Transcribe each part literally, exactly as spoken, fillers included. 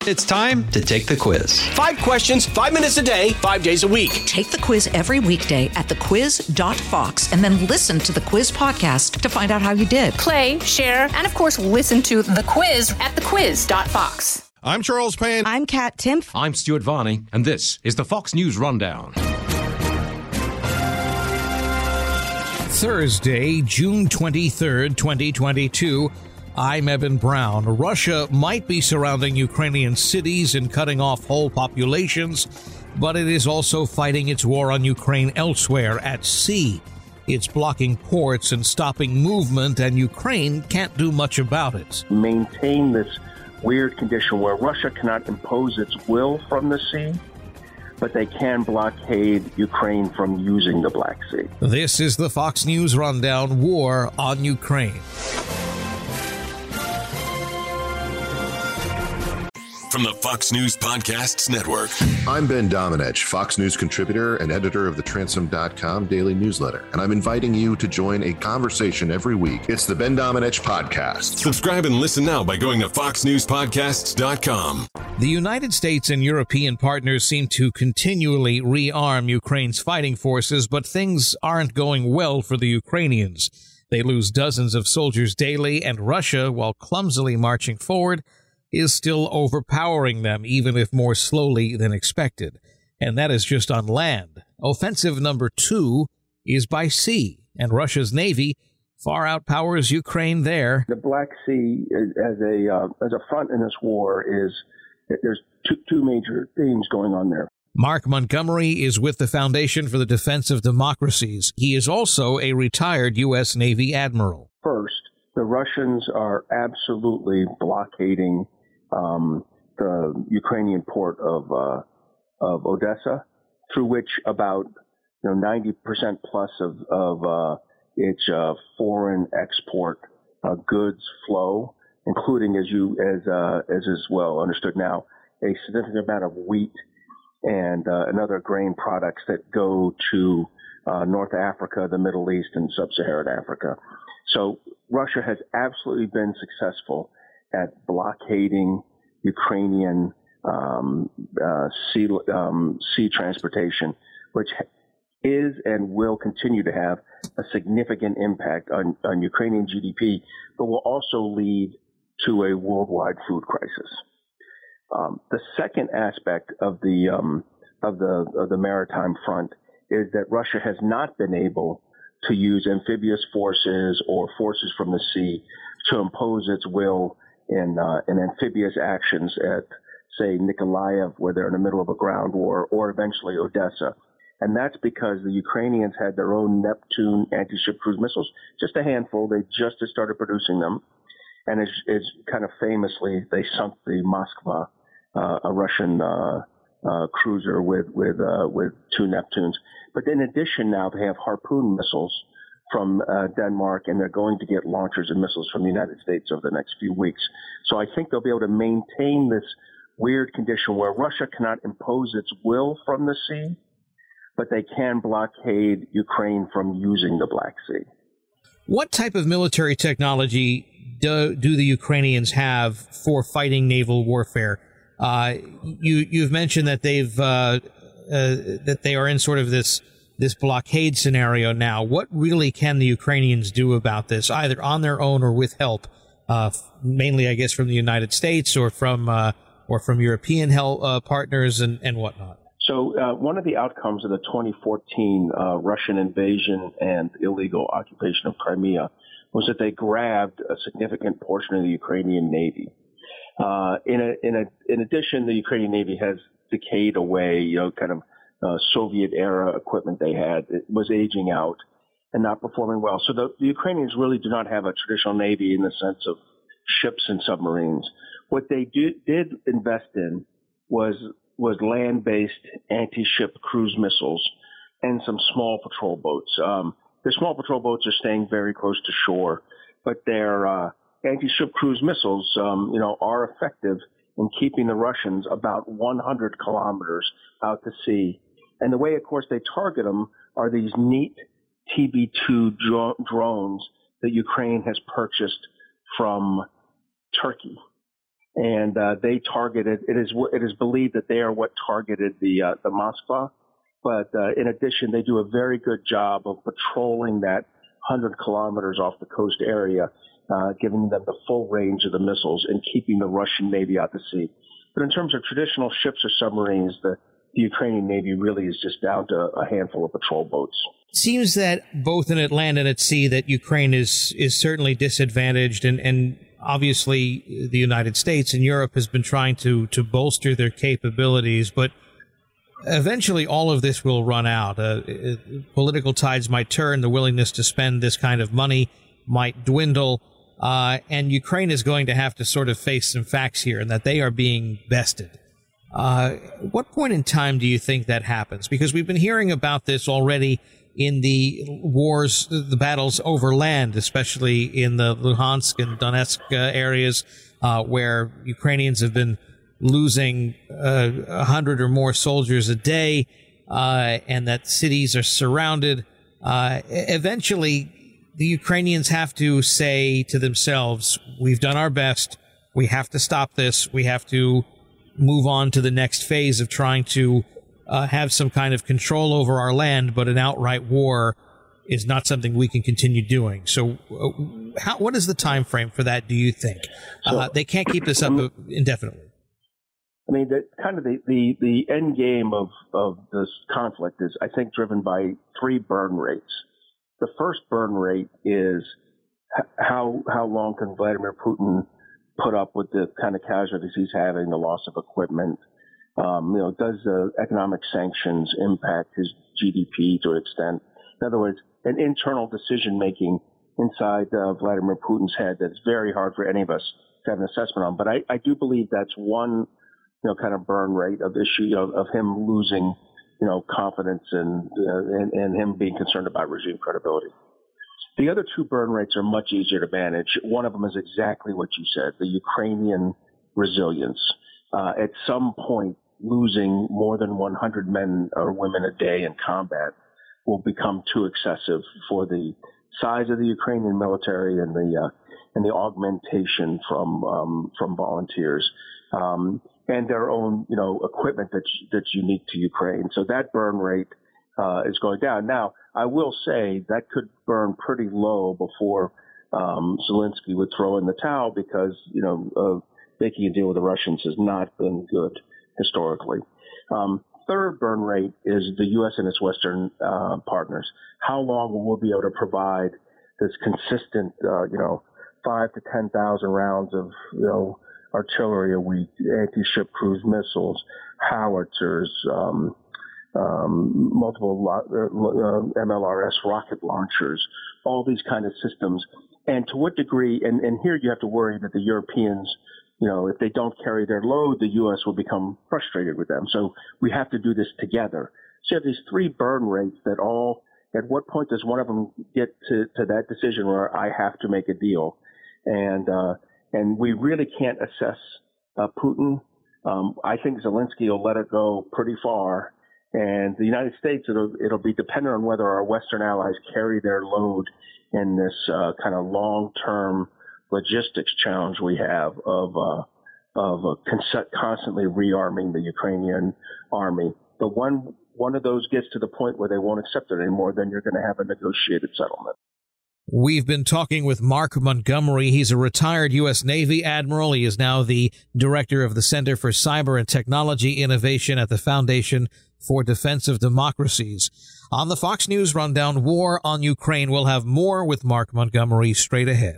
It's time to take the quiz. Five questions, five minutes a day, five days a week. Take the quiz every weekday at the quiz dot fox and then listen to the quiz podcast to find out how you did. Play, share, and of course, listen to the quiz at the quiz dot fox. I'm Charles Payne. I'm Kat Timpf. I'm Stuart Varney, and this is the Fox News Rundown. Thursday, June twenty-third, twenty twenty-two. I'm Eben Brown. Russia might be surrounding Ukrainian cities and cutting off whole populations, but it is also fighting its war on Ukraine elsewhere at sea. It's blocking ports and stopping movement, and Ukraine can't do much about it. Maintain this weird condition where Russia cannot impose its will from the sea, but they can blockade Ukraine from using the Black Sea. This is the Fox News Rundown: War on Ukraine. From the Fox News Podcasts Network. I'm Ben Domenech, Fox News contributor and editor of the Transom dot com daily newsletter, and I'm inviting you to join a conversation every week. It's the Ben Domenech Podcast. Subscribe and listen now by going to fox news podcasts dot com. The United States and European partners seem to continually rearm Ukraine's fighting forces, but things aren't going well for the Ukrainians. They lose dozens of soldiers daily, and Russia, while clumsily marching forward, is still overpowering them, even if more slowly than expected. And that is just on land. Offensive number two is by sea, and Russia's Navy far outpowers Ukraine there. The Black Sea as a uh, as a front in this war is, there's two, two major themes going on there. Mark Montgomery is with the Foundation for the Defense of Democracies. He is also a retired U S Navy admiral. First, the Russians are absolutely blockading Um, the Ukrainian port of uh, of Odessa, through which about you know ninety percent plus of of uh, its uh, foreign export uh, goods flow, including, as you as uh, as is well understood now, a significant amount of wheat and uh, and other grain products that go to uh, North Africa, the Middle East, and Sub-Saharan Africa. So Russia has absolutely been successful at blockading Ukrainian um, uh, sea, um, sea transportation, which is and will continue to have a significant impact on, on Ukrainian G D P, but will also lead to a worldwide food crisis. Um, the second aspect of the um, of the of the maritime front is that Russia has not been able to use amphibious forces or forces from the sea to impose its will in, uh, in amphibious actions at, say, Nikolaev, where they're in the middle of a ground war, or eventually Odessa. And that's because the Ukrainians had their own Neptune anti-ship cruise missiles, just a handful. They just had started producing them. And it's, it's kind of famously, they sunk the Moskva, uh, a Russian uh, uh, cruiser with with uh, with two Neptunes. But in addition, now they have Harpoon missiles from uh, Denmark, and they're going to get launchers and missiles from the United States over the next few weeks. So I think they'll be able to maintain this weird condition where Russia cannot impose its will from the sea, but they can blockade Ukraine from using the Black Sea. What type of military technology do, do the Ukrainians have for fighting naval warfare? Uh, you, you've mentioned that they've uh, uh, that they are in sort of this this blockade scenario now. What really can the Ukrainians do about this, either on their own or with help, uh, mainly, I guess, from the United States or from uh, or from European help, uh, partners and, and whatnot? So uh, one of the outcomes of the twenty fourteen uh, Russian invasion and illegal occupation of Crimea was that they grabbed a significant portion of the Ukrainian Navy. Uh, in, a, in, a, in addition, the Ukrainian Navy has decayed away, you know, kind of uh, Soviet-era equipment they had. It was aging out and not performing well. So the, the Ukrainians really do not have a traditional Navy in the sense of ships and submarines. What they do, did invest in was was land-based anti-ship cruise missiles and some small patrol boats. Um, the small patrol boats are staying very close to shore, but their uh, anti-ship cruise missiles, um, you know, are effective in keeping the Russians about one hundred kilometers out to sea. And the way, of course, they target them are these neat T B two dro- drones that Ukraine has purchased from Turkey. and uh, they targeted. It is it is believed that they are what targeted the uh, the Moskva. But uh, in addition, they do a very good job of patrolling that one hundred kilometers off the coast area, uh, giving them the full range of the missiles and keeping the Russian Navy out to sea. But in terms of traditional ships or submarines, the, the Ukrainian Navy really is just down to a handful of patrol boats. It seems that both in Atlantic and at sea that Ukraine is is certainly disadvantaged, and, and obviously the United States and Europe has been trying to, to bolster their capabilities, but eventually all of this will run out. Uh, political tides might turn, the willingness to spend this kind of money might dwindle, uh, and Ukraine is going to have to sort of face some facts here, and that they are being bested. Uh, what point in time do you think that happens? Because we've been hearing about this already in the wars, the battles over land, especially in the Luhansk and Donetsk uh, areas, uh, where Ukrainians have been losing uh, a hundred or more soldiers a day, uh, and that cities are surrounded. Uh, eventually, the Ukrainians have to say to themselves, we've done our best. We have to stop this. We have to move on to the next phase of trying to uh, have some kind of control over our land, but an outright war is not something we can continue doing. So uh, how, what is the time frame for that, do you think? Uh, they can't keep this up indefinitely. I mean, the, kind of the, the, the end game of, of this conflict is, I think, driven by three burn rates. The first burn rate is how how long can Vladimir Putin put up with the kind of casualties he's having, the loss of equipment. Um, you know, does the economic sanctions impact his G D P to an extent? In other words, an internal decision making inside uh, Vladimir Putin's head that's very hard for any of us to have an assessment on. But I, I do believe that's one, you know, kind of burn rate of issue, you know, of him losing, you know, confidence and, uh, and and him being concerned about regime credibility. The other two burn rates are much easier to manage. One of them is exactly what you said, the Ukrainian resilience. Uh, at some point, losing more than one hundred men or women a day in combat will become too excessive for the size of the Ukrainian military and the uh, and the augmentation from um, from volunteers um, and their own, you know, equipment that's that's unique to Ukraine. So that burn rate uh, is going down. Now, I will say that could burn pretty low before um, Zelensky would throw in the towel because, you know, uh, making a deal with the Russians has not been good historically. Um, third burn rate is the U S and its Western uh, partners. How long will we be able to provide this consistent, uh, you know, five to ten thousand rounds of, you know, artillery a week, anti-ship cruise missiles, howitzers, um, um, multiple uh, M L R S rocket launchers, all these kind of systems. And to what degree, and, and here you have to worry that the Europeans, you know, if they don't carry their load, the U S will become frustrated with them. So we have to do this together. So you have these three burn rates that all, at what point does one of them get to, to that decision where I have to make a deal? And, uh, and we really can't assess uh, Putin. Um, I think Zelensky will let it go pretty far. And the United States, it'll, it'll be dependent on whether our Western allies carry their load in this uh, kind of long-term logistics challenge we have of uh, of uh, cons- constantly rearming the Ukrainian army. But when one of those gets to the point where they won't accept it anymore, then you're going to have a negotiated settlement. We've been talking with Mark Montgomery. He's a retired U S Navy admiral. He is now the director of the Center for Cyber and Technology Innovation at the Foundation for Defense of Democracies. On the Fox News Rundown, War on Ukraine. We'll have more with Mark Montgomery straight ahead.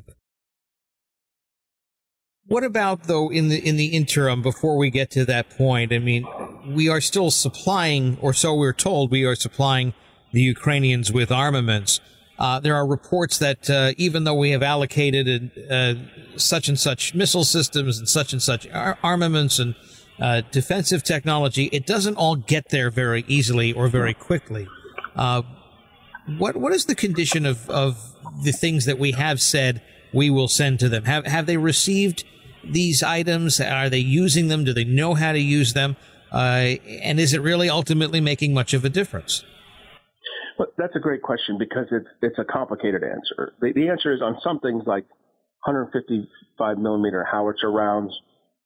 What about, though, in the in the interim, before we get to that point? I mean, we are still supplying, or so we're told, we are supplying the Ukrainians with armaments. Uh, there are reports that uh, even though we have allocated uh, such and such missile systems and such and such ar- armaments and uh, defensive technology, it doesn't all get there very easily or very quickly. Uh, what what is the condition of, of the things that we have said we will send to them? Have have they received these items? Are they using them? Do they know how to use them? Uh, and is it really ultimately making much of a difference? Well, that's a great question because it's it's a complicated answer. The, the answer is on some things like one fifty-five millimeter howitzer rounds,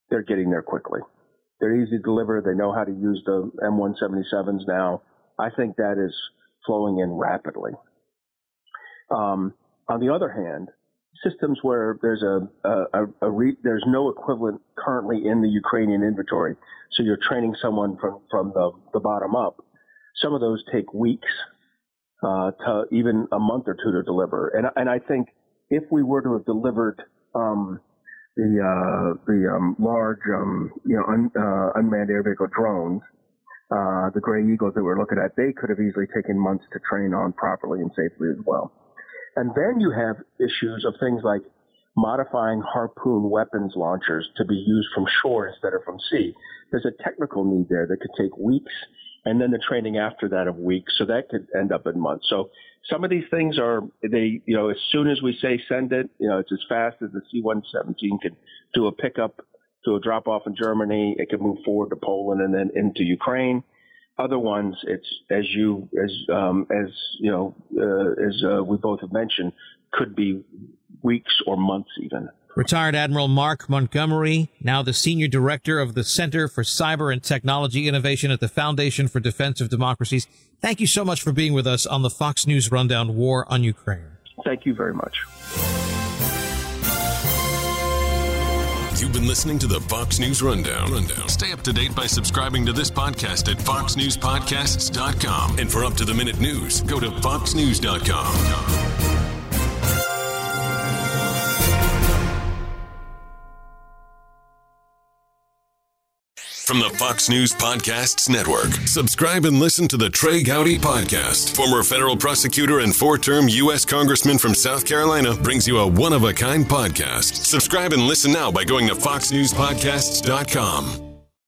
they're getting there quickly. They're easy to deliver. They know how to use the M one seventy-sevens now. I think that is flowing in rapidly. Um, on the other hand, systems where there's a, a, a re, there's no equivalent currently in the Ukrainian inventory, so you're training someone from, from the, the bottom up. Some of those take weeks uh, to even a month or two to deliver. And, and I think if we were to have delivered um, the uh, the um, large um, you know un, uh, unmanned air vehicle drones, uh, the Gray Eagles that we're looking at, they could have easily taken months to train on properly and safely as well. And then you have issues of things like modifying Harpoon weapons launchers to be used from shore instead of from sea. There's a technical need there that could take weeks, and then the training after that of weeks, so that could end up in months. So some of these things are, they, you know, as soon as we say send it, you know, it's as fast as the C one seventeen could do a pickup to a drop-off in Germany. It could move forward to Poland and then into Ukraine. Other ones, it's as you as um, as you know uh, as uh, we both have mentioned, could be weeks or months even. Retired Admiral Mark Montgomery, now the Senior Director of the Center for Cyber and Technology Innovation at the Foundation for Defense of Democracies. Thank you so much for being with us on the Fox News Rundown, War on Ukraine. Thank you very much. You've been listening to the Fox News Rundown. Rundown. Stay up to date by subscribing to this podcast at fox news podcasts dot com. And for up-to-the-minute news, go to fox news dot com. From the Fox News Podcasts Network, subscribe and listen to the Trey Gowdy Podcast. Former federal prosecutor and four-term U S Congressman from South Carolina brings you a one-of-a-kind podcast. Subscribe and listen now by going to fox news podcasts dot com.